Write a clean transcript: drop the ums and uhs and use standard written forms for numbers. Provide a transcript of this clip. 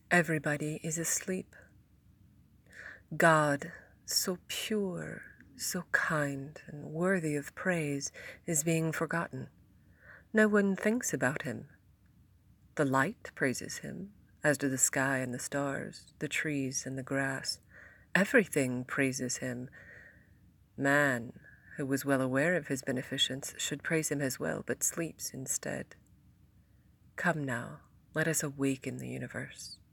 Everybody is asleep. God, so pure, so kind and worthy of praise, is being forgotten. No one thinks about him. The light praises him, as do the sky and the stars, the trees and the grass. Everything praises him. Man, who was well aware of his beneficence, should praise him as well, but sleeps instead. Come now, let us awaken the universe.